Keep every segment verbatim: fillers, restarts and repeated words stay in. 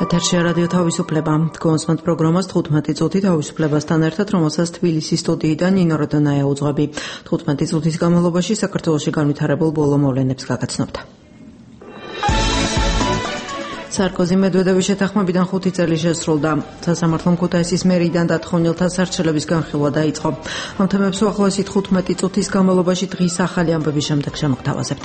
ეთერშია რადიო თავისუფლება. კონსმენტ პროგრამას თხუთმეტი წუთი თავისუფლებასთან ერთად, რომელსაც თბილისის სტუდიიდან ნინო როდონაია უძღვები. თხუთმეტი წუთის განმავლობაში საქართველოში განვითარებულ ბოლო მოვლენებს გაგაცნობთ. სარკოზი მედვედევის შეთანხმებიდან ხუთი წელი შესრულდა. სასამართლომ ქუთაისის მერიდან დათხოვნილთა სარჩელების განხილვა დაიწყო. ამ თემებს უახლოესი თხუთმეტი წუთის განმავლობაში დღის ახალი ამბების შემდეგ შემოგთავაზებთ.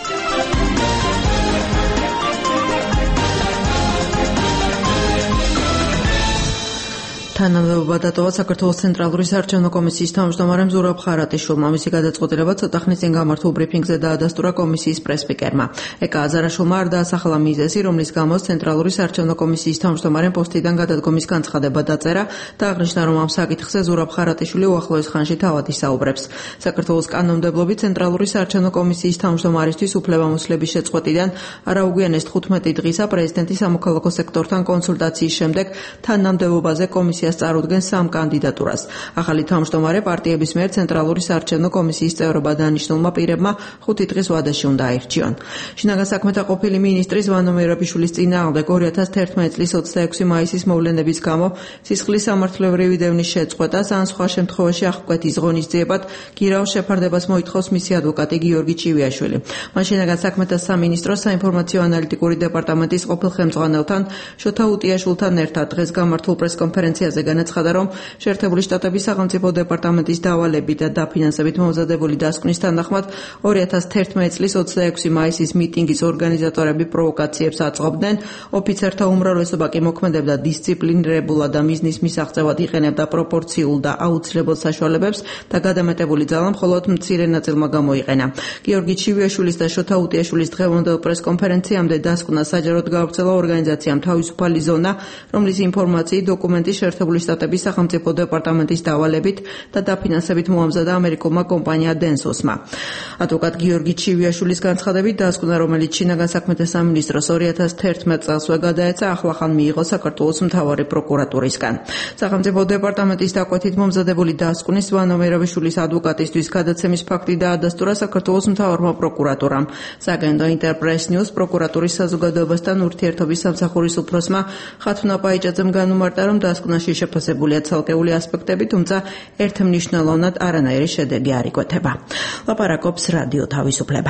თანამდებობა დატოვა საქართველოს ცენტრალური საარჩევნო კომისიის თავმჯდომარემ ზურაბ ხარატიშვილმა. მისი გადაწყვეტილება ცოტა ხნის წინ გამართულ ბრიფინგზე დაადასტურა კომისიის პრეს-სპიკერმა. ეკა აზარაშვილმა არ დაასახელა მიზეზი, რომლის გამოც ცენტრალური საარჩევნო კომისიის თავმჯდომარემ პოსტიდან გადადგომის განცხადება დაწერა და აღნიშნა, რომ ამ საკითხზე ზურაბ ხარატიშვილი უახლოეს ხანში თავად ისაუბრებს. საქართველოს კანონმდებლობით ცენტრალური საარჩევნო კომისიის თავმჯდომარისთვის უფლებამოსილების შეწყვეტიდან არაუგვიანეს თხუთმეტი დღისა პრეზიდენტის სამოქალაქო სექტორთან კონსულტაციის შემდეგ თანამდებობაზე კომისია წარუდგენს სამ კანდიდატურას. ახალი თავმჯდომარე პარტიების მიერ ცენტრალური საარჩევნო კომისიის წევრობა დანიშნულმა პირებმა ხუთი დღის ვადაში უნდა აირჩიონ. შინაგან საქმეთა ყოფილი მინისტრის ვანო მერაბიშვილის წინააღმდეგ ორი ათას თერთმეტი წლის ოცდაექვსი მაისის მოვლენების გამო სისხლის სამართლებრივი დევნის შეწყვეტას ან სხვა შემთხვევაში აღკვეთის ღონისძიებად გირაოს შეფარდებას მოითხოვს მისი ადვოკატი გიორგი ჩივიაშვილი. მან შინაგან საქმეთა სამინისტროს საინფორმაციო ანალიტიკური დეპარტამენტის ყოფილ ხელმძღვანელთან შოთა უტიაშვილთან ერთად დღეს გამართულ პრეს-კონფერენციაზე განაცხადა, რომ შეერთებული შტატების სახელმწიფო დეპარტამენტის დავალებით და დაფინანსებით მომზადებული დასკვნის თანახმად ორი ათას თერთმეტი წლის ოცდაექვსი მაისის მიტინგის ორგანიზატორები პროვოკაციებს აწყობდნენ, ოფიცერთა უმრავლესობა კი მოქმედებდა დისციპლინირებულად და მიზნის მისაღწევად იყენებდა პროპორციულ და აუცილებელ საშუალებებს და გადამეტებული ძალა მხოლოდ მცირე ნაწილმა გამოიყენა. გიორგი ჩივიაშვილის და შოთა უტიაშვილის დღევანდელ პრეს-კონფერენციამდე დასკვნა საჯაროდ გაავრცელა ორგანიზაციამ თავისუფალი ზონა, რომლის ინფორმაციით დოკუმენტი შეერთებული შტატების სახელმწიფო დეპარტამენტის დავალებით და დაფინანსებით მოამზადა ამერიკულმა კომპანია დენსოსმა. ადვოკატ გიორგი ჩივიაშვილის განცხადებით დასკვნა, რომელიც შინაგან საქმეთა სამინისტროს ორი ათას თერთმეტი წელსვე გადაეცა, ახლახან მიიღო საქართველოს მთავარი პროკურატურისგან. სახელმწიფო დეპარტამენტის დაკვეთით მომზადებული დასკვნის ვანო მერაბიშვილის ადვოკატისთვის გადაცემის ფაქტი დაადასტურა საქართველოს მთავარმა პროკურატურამ. საგენდო ინტერპრეს ნიუს პროკურატურის საზოგადოებასთან ურთიერთობის სამსახურის უფროსმა ხათუნა პაიჭაძემ განუმარტა, რომ დასკვნაში შეფასებულია ცალკეული ასპექტები, თუმცა ერთმნიშვნელოვნად არანაირი შედეგი არ იკვეთება. ლაპარაკობს რადიო თავისუფლება.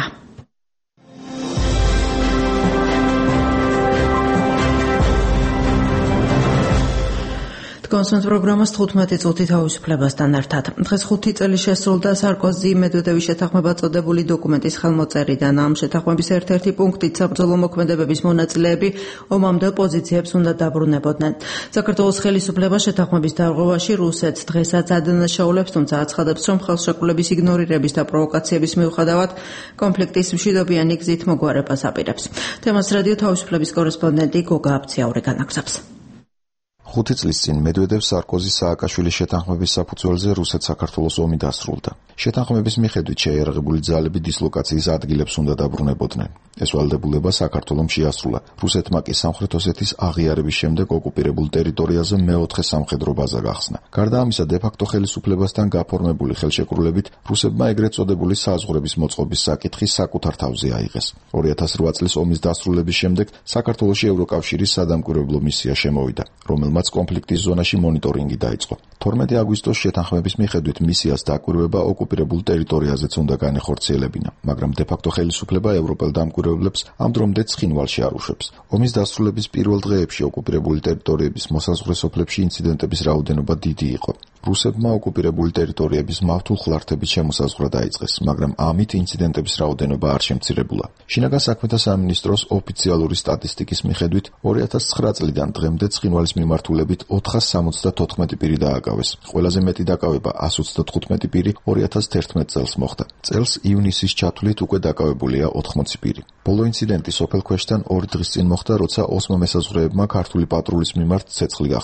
კონსმენტ პროგრამას თხუთმეტი წუთი თავისუფლებასთან ერთად. დღეს ხუთი წელი შესრულდა სარკოზი მედვედევის შეთანხმება წოდებული დოკუმენტის ხელმოწერიდან. ამ შეთანხმების ერთ-ერთი პუნქტით საბრძოლო მოქმედებების მონაწილეები ომამდელ პოზიციებს უნდა დაბრუნებოდნენ. საქართველოს ხელისუფლება შეთანხმების დარღვევაში რუსეთს დღესაც ადანაშაულებს, თუმცა აცხადებს, რომ ხელშეკრულების იგნორირების და პროვოკაციების მიუხედავად კონფლიქტის მშვიდობიანი გზით მოგვარებას აპირებს. თემას რადიო თავისუფლების კორესპონდენტი გოგა აბციაური განაგზავს. ხუთი წლის წინ მედვედევს სარკოზის სააკაშვილის შეთანხმების საფუძველზე რუსეთ-საქართველოს ომი დასრულდა. შეთანხმების მიხედვით შეიარაღებული ძალები დისლოკაციის ადგილებს უნდა დაბრუნებოდნენ. ეს ვალდებულება საქართველომ შეასრულა. რუსეთმა კი სამხრეთ ოსეთის აღიარების შემდეგ ოკუპირებულ ტერიტორიაზე მეოთხე სამხედრო ბაზა გახსნა. გარდა ამისა, დე-ფაქტო ხელისუფლებასთან გაფორმებული ხელშეკრულებით რუსებმა ეგრეთ წოდებული საზღვრების მოწყობის საკითხი საკუთარ თავზე აიღეს. ორი ათას რვა წლის ომის დასრულების შემდეგ საქართველოში ევროკავშირის სადამკვირვებლო მისია შემოვიდა, რომელმაც კონფლიქტის ზონაში მონიტორინგი დაიწყო. თორმეტი აგვისტოს შეთანხმების მიხედვით მისიას დაკვირვება ოკუპირებულ ტერიტორიაზეც უნდა განეხორციელებინა, მაგრამ დე-ფაქტო ხელისუფლება ევროპელ დამკვირვებლებს ამ დრომდე ცხინვალში არ უშვებს. ომის დასრულების პირველ დღეებში ოკუპირებული ტერიტორიების მოსაზღვრე სოფლებში ინციდენტების რაოდენობა დიდი იყო. რუსებმა ოკუპირებული ტერიტორიების მავთულ ხლართებით შემოსაზღვრა დაიწყეს, მაგრამ ამით ინციდენტების რაოდენობა არ შემცირებულა. შინაგან საქმეთა სამინისტროს ოფიციალური სტატისტიკის მიხედვით ორი ათას ცხრა წლიდან დღემდე ცხინვალის მიმართულებით ოთხას სამოცდათოთხმეტი პირი დააკავეს. ყველაზე მეტი დაკავება ასი ოცდათხუთმეტი პირი ორი ათას თერთმეტი წელს მოხდა. წელს ივნისის ჩათვლით უკვე დაკავებულია ოთხმოცი პირი. ბოლო ინციდენტი სოფელ ქვეშთან ორი დღის წინ მოხდა, როცა ოსმა მესაზღვრეებმა ქართული პატრულის მიმართ ცეცხლი გახსნეს.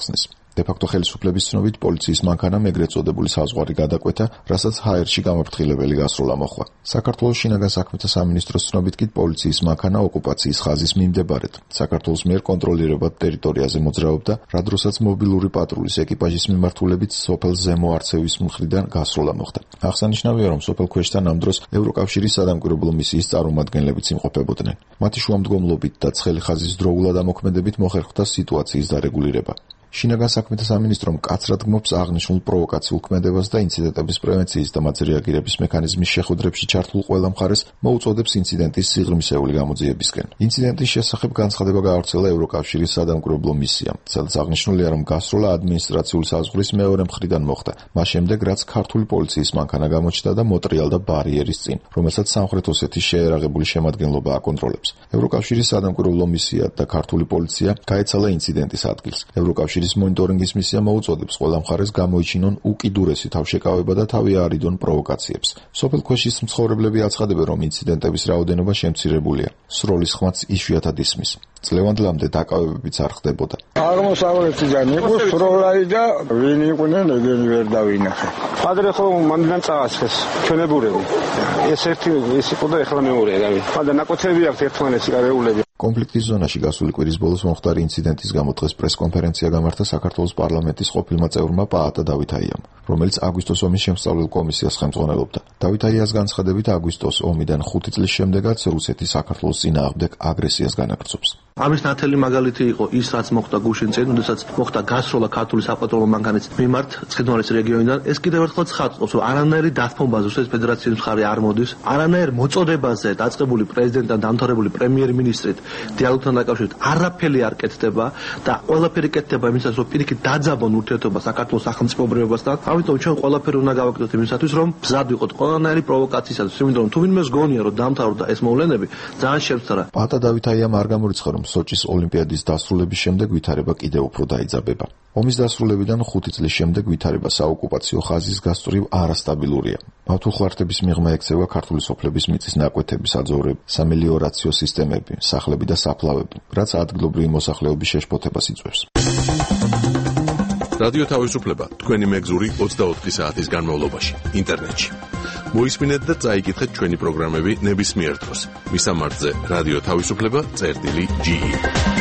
დე-ფაქტო ხელისუფლების ცნობით პოლიციის მანქანამ ეგრეთ წოდებული საზღვარი გადაკვეთა, რასაც ჰაერში გამაფრთხილებელი გასროლა მოჰყვა. საქართველოს შინაგან საქმეთა სამინისტროს ცნობით კი პოლიციის მანქანა ოკუპაციის ხაზის მიმდებარედ საქართველოს მიერ კონტროლირებად ტერიტორიაზე მოძრაობდა, რა დროსაც მობილური პატრულის ეკიპაჟის მიმართულებით სოფელ ზემო არცევის მხრიდან გასროლა მოხდა. აღსანიშნავია, რომ სოფელ ქვეშთან ამ დროს ევროკავშირის სადამკვირვებლო მისიის წარმომადგენლებიც იმყოფებოდნენ. მათი შუამდგომლობით და ცხელი ხაზის დროულად ამოქმედებით მოხერხდა სიტუაციის დარეგულირება. შინაგან საქმეთა სამინისტრომ მკაცრად გმობს აღნიშნულ პროვოკაციულ ქმედებას და ინციდენტების პრევენციის და მათზე რეაგირების მექანიზმის შეხვედრებში ჩართულ ყველა მხარეს მოუწოდებს ინციდენტის სიღრმისეული გამოძიებისკენ. ინციდენტის შესახებ განცხადება გაავრცელა ევროკავშირის სადამკვირვებლო მისიამ, სადაც აღნიშნულია, რომ გასროლა ადმინისტრაციული საზღვრის მეორე მხრიდან მოხდა, მას შემდეგ რაც ქართული პოლიციის მანქანა გამოჩნდა და მოტრიალდა ბარიერის წინ, რომელსაც სამხრეთ ოსეთის შეერაღებული შემადგენლობა აკონტროლებს. ევროკავშირის სადამკვირვებლო მისია და ქართული პოლიცია გაეცალა ინციდენტის ადგილს. ევროკავშირის მონიტორინგის მისია მოუწოდებს ყველა მხარეს გამოიჩინონ უკიდურესი თავშეკავება და თავი აარიდონ პროვოკაციებს. სოფელ ქვეშის მცხოვრებლები აცხადებენ, რომ ინციდენტების რაოდენობა შემცირებულია. სროლის ხმაც იშვიათად ისმის. წლევანდლამდე დაკავებებიც არ ხდებოდა. აღმოსავლეთიდან იყო სროლაი და ვინ იყვნენ, ეგენი ვერ დავინახე. ადრე ხო მანდან წაასხეს ჩვენებურები. ეს ერთი ის იყო და ეხლა მეორეა და ვინ. მაგრამ ნაკოთები აქვს ერთმანეთს გარეულები. კონფლიქტის ზონაში გასული კვირის ბოლოს მომხდარი ინციდენტის გამო დღეს პრესკონფერენცია გამართა საქართველოს პარლამენტის ყოფილმა წევრმა პაატა დავითაიამ, რომელიც აგვისტოს ომის შემსწავლელ კომისიას ხელმძღვანელობდა. დავითაიას განცხადებით, აგვისტოს ომიდან ხუთი წლის შემდეგაც რუსეთი საქართველოს წინააღმდეგ აგრესიას განაგრძობს. ამის ნათელი მაგალითი იყო ის, რაც მოხდა გუშინ წინ, როდესაც მოხდა გასროლა ქართული საპატრულო მანქანის მიმართ ცხინვალის რეგიონიდან. ეს კიდევ ერთხელ ცხადყოფს, რომ არანაირი დათმობაზე რუსეთის ფედერაციის მხარე არ მოდის, არანაირ მოწოდებაზე დაწყებული პრეზიდენტთან დამთავრებული პრემიერ-მინისტრით დიალოგთან დაკავშირებით არაფერი არ კეთდება და ყველაფერი კეთდება იმისათვის, რომ პირიქით დაძაბონ ურთიერთობა საქართველოს სახელმწიფოებრიობასთან. ამიტომ ჩვენ ყველაფერი უნდა გავაკეთოთ იმისათვის, რომ მზად ვიყოთ ყველანაირი პროვოკაციისათვის, იმიტომ რომ თუ ვინმეს გონია, რომ დამთავრდა ეს მოვლენები, ძალიან შემცრა. პაატა დავითაიამ არ გამორიცხა, რომ სოჭის ოლიმპიადის დასრულების შემდეგ ვითარება კიდევ უფრო დაიძაბება. ომის დასრულებიდან ხუთი წლის შემდეგ ვითარება საოკუპაციო ხაზის გასწვრივ არასტაბილურია. მავთულხვართების მიღმა ექცევა ქართული სოფლების მიწის ნაკვეთები, საძოვრები, სამელიორაციო სისტემები, სახლები და საფლავები, რაც ადგილობრივი მოსახლეობის შეშფოთებას იწვევს. რადიო თავისუფლება თქვენი მეგზური ოცდაოთხი საათის განმავლობაში ინტერნეტში. მოისმინეთ და წაიკითხეთ ჩვენი პროგრამები ნებისმიერ დროს. მისამართზე რადიო თავისუფლება წერტილი ჯი ი.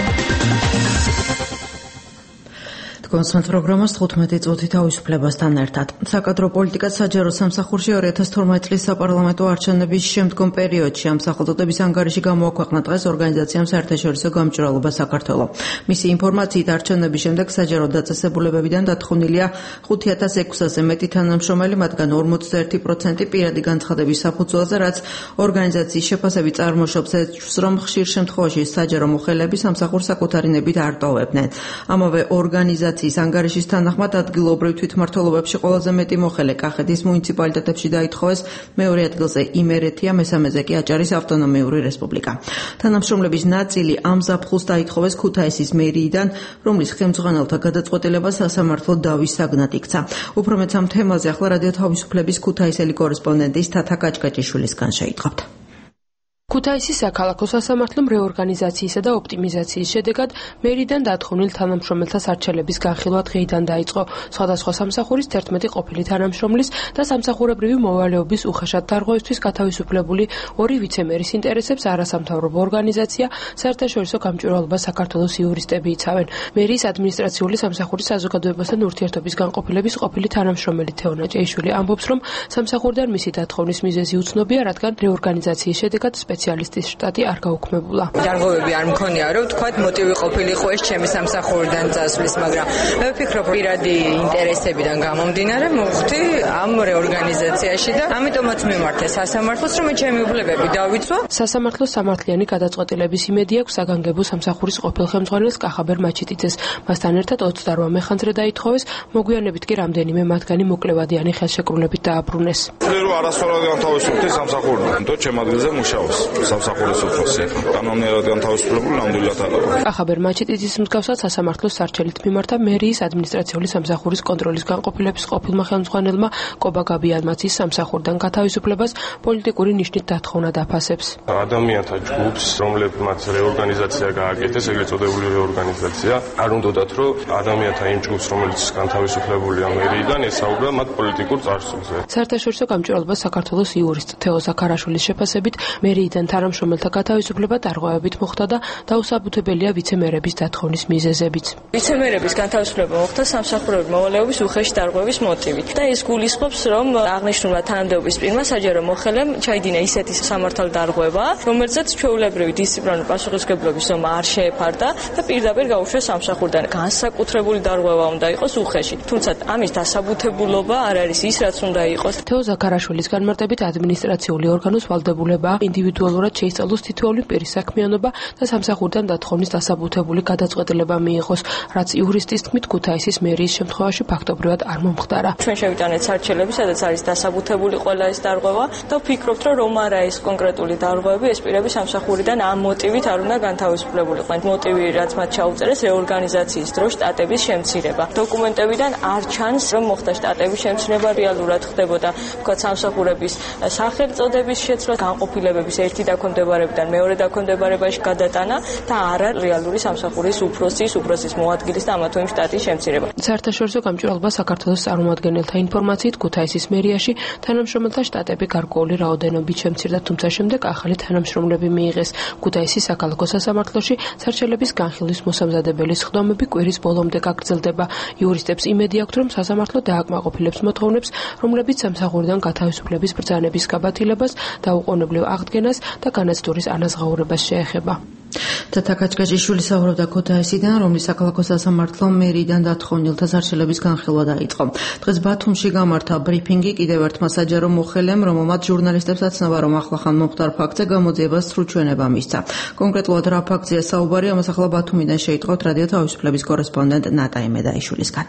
კონსულტ პროგრამას თხუთმეტი წუთი თავისუფლებასთან ერთად. საკადრო პოლიტიკა საჯარო სამსახურში ორი ათას თორმეტი წლის საპარლამენტო არჩევნების შემდგომ პერიოდში ამ სახელმწიფოების ანგარიში გამოაქვეყნა დღეს ორგანიზაციამ საერთაშორისო გამჭვირვალობა საქართველო. მისი ინფორმაციით არჩევნების შემდეგ საჯარო დაწესებულებებიდან დათხოვნილია ხუთი ათას ექვსასზე მეტი თანამშრომელი, მათგან ორმოცდა ერთი პროცენტი პირადი განცხადების საფუძველზე, რაც ორგანიზაციის შეფასებით წარმოშობს ეჭვს, რომ ხშირ შემთხვევაში საჯარო მოხელეები სამსახურს საკუთარი ნებით არ ტოვებდნენ. ამავე ორგანიზაციის ანგარიშის თანახმად ადგილობრივ თვითმმართველობებში ყველაზე მეტი მოხელე კახეთის მუნიციპალიტეტებში დაითხოვეს, მეორე ადგილზე იმერეთია, მესამეზე კი აჭარის ავტონომიური რესპუბლიკა. თანამშრომლების ნაწილი ამ ზაფხულს დაითხოვეს ქუთაისის მერიიდან, რომლის ხელმძღვანელთა გადაწყვეტილება სასამართლო დავის საგნად იქცა. უფრო მეც ამ თემაზე ახლა რადიო თავისუფლების ქუთაისელი კორესპონდენტის თათა კაჭკაჭიშვილისგან შეიტყობთ. ქუთაისის საქალაქო სასამართლომ რეორგანიზაციისა და ოპტიმიზაციის შედეგად მერიდან დათხოვნილ თანამშრომელთა სარჩელების განხილვა დღეიდან დაიწყო. სხვადასხვა სამსახურის თერთმეტი ყოფილი თანამშრომლის და სამსახურებრივი მოვალეობის უხეშად დარღვევისთვის გათავისუფლებული ორი ვიცემერის ინტერესებს არასამთავრობო ორგანიზაცია საერთაშორისო გამჭვირვალობა საქართველოს იურისტები იცავენ. მერიის ადმინისტრაციული სამსახურის საზოგადოებასთან ურთიერთობის განყოფილების ყოფილი თანამშრომელი თეონა ჭეიშვილი ამბობს, რომ სამსახურიდან მისი დათხოვნის მიზეზი უცნობია, რადგან რეორგანიზაციის შედეგად სპეციალისტის შტატი არ გაუქმებულა. დარღვევები არ მქონია, რომ თქვათ მოტივი ყოფილიყო ეს ჩემი სამსახურიდან წასვლის, მაგრამ მე ვფიქრობ, პირადი ინტერესებიდან გამომდინარე მოვხდი ამ რეორგანიზაციაში და ამიტომაც მიმართე სასამართლოს, რომ ჩემი უფლებები დავიცვა. სასამართლოს სამართლიანი გადაწყვეტილების იმედი აქვს საგანგებო სამსახურის ყოფილ ხელმძღვანელს კახაბერ მაჩიტიძეს. მასთან ერთად ოცდაოთხ ხანძრე დაითხოვეს, მოგვიანებით კი რამდენიმე მათგანი მოკლევადიანი ხელშეკრულებით დააბრუნეს. ვფიქრობ, რომ არასწორად განთავისუფლდი სამსახურიდან, თო ჩემ ადგილზე მუშაობს. სამსახურის უფროსი. კანონიერად განთავისუფლებული ნამდვილად არ არის. კახაბერ მაჩიტიძის მსგავსად სასამართლოს სარჩელით მიმართა მერიის ადმინისტრაციული სამსახურის კონტროლის განყოფილების ყოფილმა ხელმძღვანელმა კობა გაბიანმაც ის სამსახურიდან გათავისუფლებას პოლიტიკური ნიშნით დათხოვნა დაფასებს. ადამიანთა ჯგუფს, რომლებმაც რეორგანიზაცია გააკეთეს, ეგრეთ წოდებული რეორგანიზაცია, არ უნდათ რომ ადამიანთა იმ ჯგუფს, რომელიც განთავისუფლებულია მერიიდან, ესაუბრა მათ პოლიტიკურ წარსულზე. საერთაშორისო გამჭვირვალობა საქართველოს იურისტ თეო ზაქარაშვილის შეფასებით, მერიიდან თანამშრომელთა გათავისუფლება დარღვევებით მოხდა და დაუსაბუთებელია ვიცემერების დათხოვნის მიზეზებიც. ვიცემერების გათავისუფლება მოხდა სამსახურების მოვალეობის უხეში დარღვევის მოტივით და ეს გულისხმობს, რომ აღნიშნულმა თანამდებობის პირმა საჯარო მოხელემ ჩაიდინა ისეთი სამართალ დარღვევა, რომელზეც ჩვეულებრივი დისციპლინარული პასუხისმგებლობის ზომა არ შეეფარდა და პირდაპირ გაუშვეს სამსახურიდან. განსაკუთრებული დარღვევა უნდა იყოს უხეში, თუმცა ამის დასაბუთებულობა არ არის ის, რაც უნდა იყოს. თეო ზაქარაშვილის განმარტებით ადმინისტრაციული ორგანოს ვალდებულება ინდივიდუალურად შეისწავლოს თითოეული პირის საქმიანობა და სამსახურიდან დათხოვნის დასაბუთებული გადაწყვეტილება მიიღოს, რაც იურისტის თქმით ქუთაისის მერიის შემთხვევაში ფაქტობრივად არ მომხდარა. ჩვენ შევიტანეთ სარჩელები, სადაც არის დასაბუთებული ყველა ეს დარღვევა და ვფიქრობთ, რომ რომ არა ეს კონკრეტული დარღვევები, ეს პირები სამსახურიდან ამ მოტივით არ უნდა განთავისუფლებულიყვნენ. მოტივი, რაც მათ ჩაუწერეს, რეორგანიზაციის დროს შტატების შემცირება. დოკუმენტებიდან არ ჩანს, რომ მოხდა შტატების შემცირება, რეალურად ხდებოდა ვთქვათ სამსახურების სახელწოდების შეცვლა, განყოფილებების ერთი დაქვემდებარებიდან მეორე დაქვემდებარებაში გადატანა და არა რეალური სამსახურის უფროსის, უფროსის მოადგილის და ამა თუ იმ შტატის შემცირება. საერთაშორისო გამჭვირვალობა საქართველოს წარმომადგენელთა ინფორმაციით ქუთაისის მერიაში თანამშრომელთა შტატები გარკვეული რაოდენობით შემცირდა, თუმცა შემდეგ ახალი თანამშრომლები მიიღეს. ქუთაისის საქალაქო სასამართლოში სარჩელების განხილვის მოსამზადებელი სხდომები კვირის ბოლომდე გაგრძელდება. იურისტებს იმედი აქვთ, რომ სასამართლო დააკმაყოფილებს მოთხოვნებს, რომლებიც სამსახურიდან გათავისუფლების ბრძანების გაბათილებას, დაუყოვნებლივ აღდგენას და განაცდურის ანაზღაურებას შეეხება. თათა კაჭკაჭიშვილი საუბრობდა ქუთაისიდან, რომლის საქალაქო სასამართლომ მერიიდან დათხოვნილთა სარჩელების განხილვა დაიწყო. დღეს ბათუმში გამართა ბრიფინგი კიდევ ერთმა საჯარო მოხელემ, რომელმაც ჟურნალისტებს აცნობა, რომ ახლახან მომხდარ ფაქტზე გამოძიებას სრულჩვენება მისცა. კონკრეტულად რა ფაქტზეა საუბარი, ამას ახლა ბათუმიდან შეიტყოთ რადიო თავისუფლების კორესპონდენტ ნატა იმედაიშვილისგან.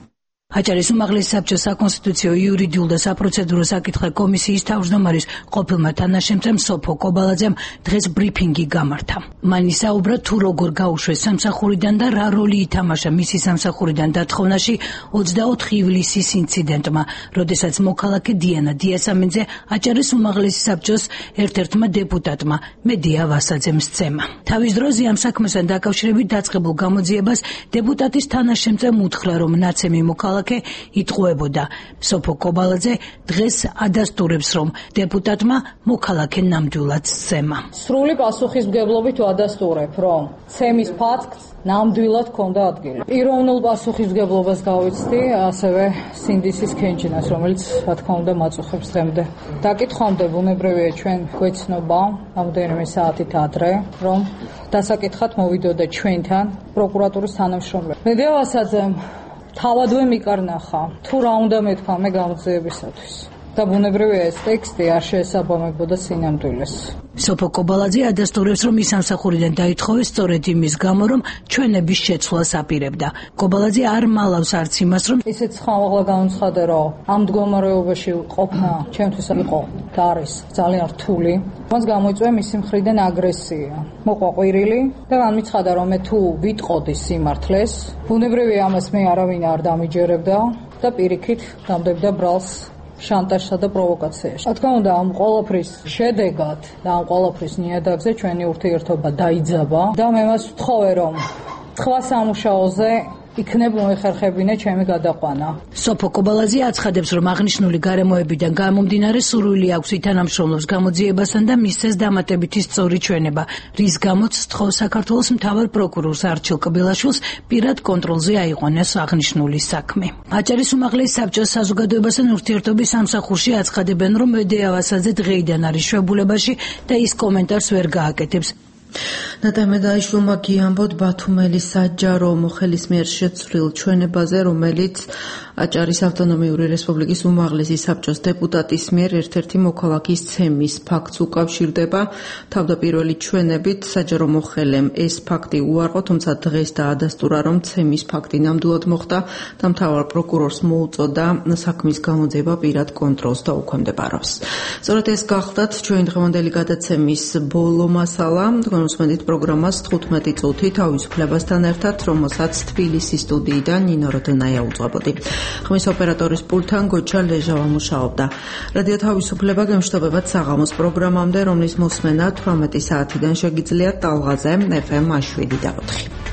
აჭარის უმაღლესი საბჭოს საკონსტიტუციო, იურიდიულ და საპროცედურო საკითხთა კომისიის თავმჯდომარის ყოფილმა თანაშემწემ სოფო კობალაძემ დღეს ბრიფინგი გამართა. მან ისაუბრა თუ როგორ გაუშვეს სამსახურიდან და რა როლი ითამაშა მისი სამსახურიდან დათხოვნაში ოცდაოთხი ივლისის ინციდენტმა, როდესაც მოქალაქე დიანა დიასამენძე აჭარის უმაღლესი საბჭოს ერთ-ერთმა დეპუტატმა მედია ვასაძემ სცემა. თავის დროზე ამ საქმესთან დაკავშირებით დაწყებულ გამოძიებას დეპუტატის თანაშემწემ უთხრა, რომ ნაცემი მოქალაქე იტყუებოდა. სოფო კობალაძე დღეს ადასტურებს, რომ დეპუტატმა მოქალაქე ნამდვილად სცემა. სრული პასუხისმგებლობით ვადასტურებ, რომ ცემის ფაქტს ნამდვილად ჰქონდა ადგილი. პიროვნულ პასუხისმგებლობას გავიცდი, ასევე სინდისის ქენჯინას, რომელიც რა თქმა უნდა მაწუხებს დღემდე. დაკითხვამდე ბუნებრივია ჩვენ გვეცნობა რამდენიმე საათით ადრე, რომ დასაკითხად მოვიდოდა ჩვენთან პროკურატურის თანამშრომლები. მედია ვასაძემ თავადვე მიკარნახა თუ რა უნდა მეთქვა მე გამოძიებისათვის და ბუნებრივია ეს ტექსტი არ შეესაბამებოდა სინამდვილეს. სოფო კობალაძე ადასტურებს, რომ ის სამსახურიდან დაითხოვეს სწორედ იმის გამო, რომ ჩვენების შეცვლას აპირებდა. კობალაძე არ მალავს არც იმას, რომ ისიც ხმაღლა განუცხადა, რომ ამ მდგომარეობაში ყოფნა ჩემთვის იყო და არის ძალიან რთული. მას გამოიწვია მისი მხრიდან აგრესია. მოყვა ყვირილი და განმიცხადა, რომ მე თუ ვიტყოდი სიმართლეს, ბუნებრივია ამას მე არავინ არ დამიჯერებდა და პირიქით დამდებდა ბრალს შანტაჟსა და პროვოკაციაში. რა თქმა უნდა, ამ ყველაფრის შედეგად და ამ ყველაფრის ნიადაგზე ჩვენი ურთიერთობა დაიძაბა და მე მას ვთხოვე, რომ სხვა სამუშაოზე იქნებ მოეხერხებინა ჩემი გადაყვანა. სოფო კობალაძე აცხადებს, რომ აღნიშნული გარემოებიდან გამომდინარე სურვილი აქვს ითანამშრომლობს გამოძიებასთან და მისცეს დამატებითი სწორი ჩვენება, რის გამოც სთხოვს საქართველოს მთავარ პროკურორს არჩილ კბილაშვილს პირად კონტროლზე აიყვანოს აღნიშნული საქმე. აჭარის უმაღლესი საბჭოს საზოგადოებასთან ურთიერთობის სამსახურში აცხადებენ, რომ მედია ვასაძე დღეიდან არის შვებულებაში და ის კომენტარს ვერ გააკეთებს. ნატამედაიშვილმა გიამბოდ ბათუმელი საჯარო მოხელის მიერ შეცვლილ ჩვენებაზე, რომელიც აჭარის ავტონომიური რესპუბლიკის უმაღლესი საბჭოს დეპუტატის მიერ ერთ-ერთი მოქალაქის ცემის ფაქტს უკავშირდება. თავდაპირველი ჩვენებით საჯარო მოხელემ ეს ფაქტი უარყო, თუმცა დღეს დაადასტურა, რომ ცემის ფაქტი ნამდვილად მოხდა და მთავარ პროკურორს მოუწოდა საქმის გამოძიება პირად კონტროლს და უქვემდებარებს. სწორედ ეს გახლდათ ჩვენი დღევანდელი გადაცემის ბოლო მასალა. თქვენ უსმენთ პროგრამას თხუთმეტი წუთი თავისუფლებასთან ერთად, რომელსაც თბილისის სტუდიიდან ნინო როდონაია უძღვებოდი. ხმის ოპერატორის პულტთან გოჩა ლეჟავა მუშაობდა. რადიო თავისუფლება გემშვიდობებათ საღამოს პროგრამამდე, რომლის მოსმენა თვრამეტი საათიდან შეგიძლიათ ტალღაზე ეფ ემ შვიდი და ოთხი.